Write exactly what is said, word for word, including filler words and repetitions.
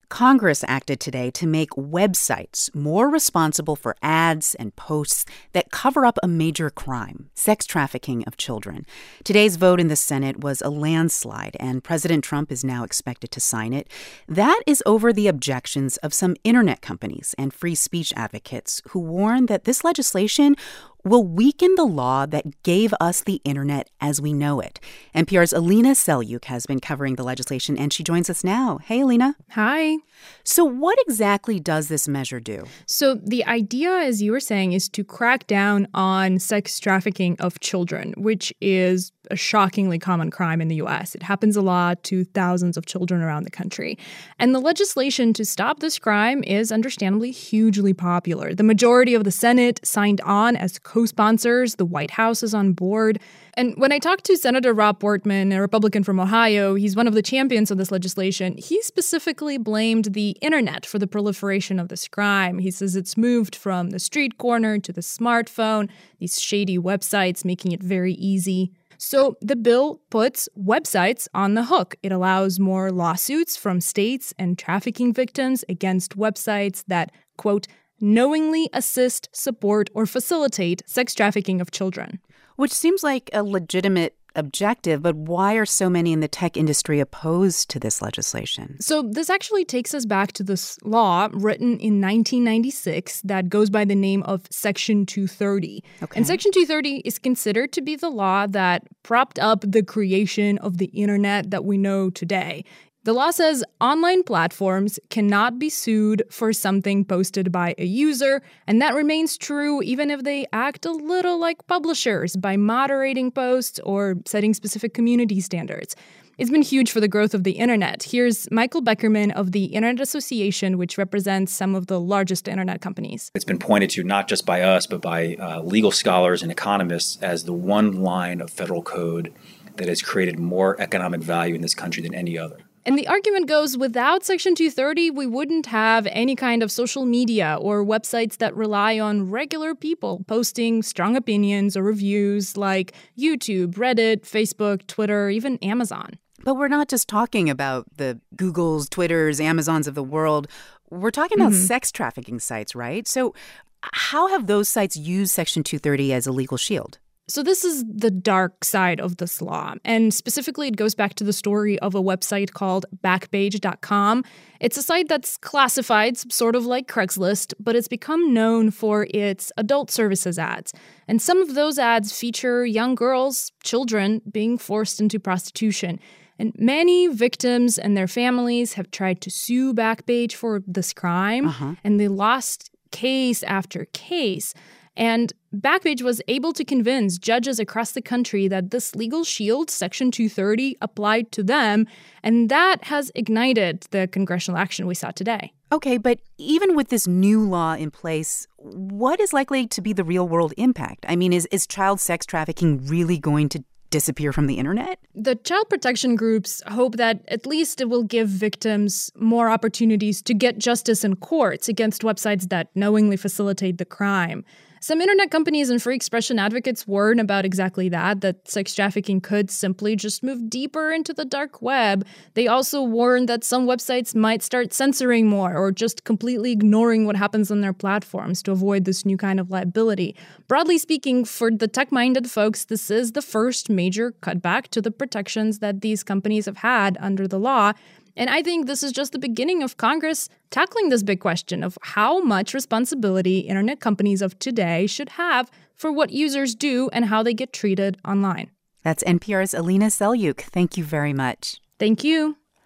Congress acted today to make websites more responsible for ads and posts that cover up a major crime, sex trafficking of children. Today's vote in the Senate was a landslide, and President Trump is now expected to sign it. That is over the objections of some internet companies and free speech advocates who warn that this legislation will weaken the law that gave us the internet as we know it. N P R's Alina Selyukh has been covering the legislation, and she joins us now. Hey, Alina. Hi. So what exactly does this measure do? So the idea, as you were saying, is to crack down on sex trafficking of children, which is a shockingly common crime in the U S. It happens a lot to thousands of children around the country. And the legislation to stop this crime is understandably hugely popular. The majority of the Senate signed on as co-sponsors. The White House is on board. And when I talked to Senator Rob Portman, a Republican from Ohio, he's one of the champions of this legislation. He specifically blamed the internet for the proliferation of this crime. He says it's moved from the street corner to the smartphone, these shady websites making it very easy. So the bill puts websites on the hook. It allows more lawsuits from states and trafficking victims against websites that, quote, knowingly assist, support, or facilitate sex trafficking of children. Which seems like a legitimate objective, but why are so many in the tech industry opposed to this legislation? So this actually takes us back to this law written in nineteen ninety-six that goes by the name of Section two thirty. Okay. And Section two thirty is considered to be the law that propped up the creation of the internet that we know today. The law says online platforms cannot be sued for something posted by a user, and that remains true even if they act a little like publishers by moderating posts or setting specific community standards. It's been huge for the growth of the internet. Here's Michael Beckerman of the Internet Association, which represents some of the largest internet companies. It's been pointed to not just by us, but by uh, legal scholars and economists as the one line of federal code that has created more economic value in this country than any other. And the argument goes, without Section two thirty, we wouldn't have any kind of social media or websites that rely on regular people posting strong opinions or reviews like YouTube, Reddit, Facebook, Twitter, even Amazon. But we're not just talking about the Googles, Twitters, Amazons of the world. We're talking about mm-hmm. sex trafficking sites, right? So how have those sites used Section two thirty as a legal shield? So this is the dark side of this law, and specifically it goes back to the story of a website called Backpage dot com. It's a site that's classified sort of like Craigslist, but it's become known for its adult services ads. And some of those ads feature young girls, children, being forced into prostitution. And many victims and their families have tried to sue Backpage for this crime, uh-huh. and they lost case after case. And Backpage was able to convince judges across the country that this legal shield, Section two thirty, applied to them, and that has ignited the congressional action we saw today. Okay, but even with this new law in place, what is likely to be the real-world impact? I mean, is, is child sex trafficking really going to disappear from the internet? The child protection groups hope that at least it will give victims more opportunities to get justice in courts against websites that knowingly facilitate the crime. Some internet companies and free expression advocates warn about exactly that, that sex trafficking could simply just move deeper into the dark web. They also warn that some websites might start censoring more or just completely ignoring what happens on their platforms to avoid this new kind of liability. Broadly speaking, for the tech-minded folks, this is the first major cutback to the protections that these companies have had under the law. And I think this is just the beginning of Congress tackling this big question of how much responsibility internet companies of today should have for what users do and how they get treated online. That's N P R's Alina Selyukh. Thank you very much. Thank you.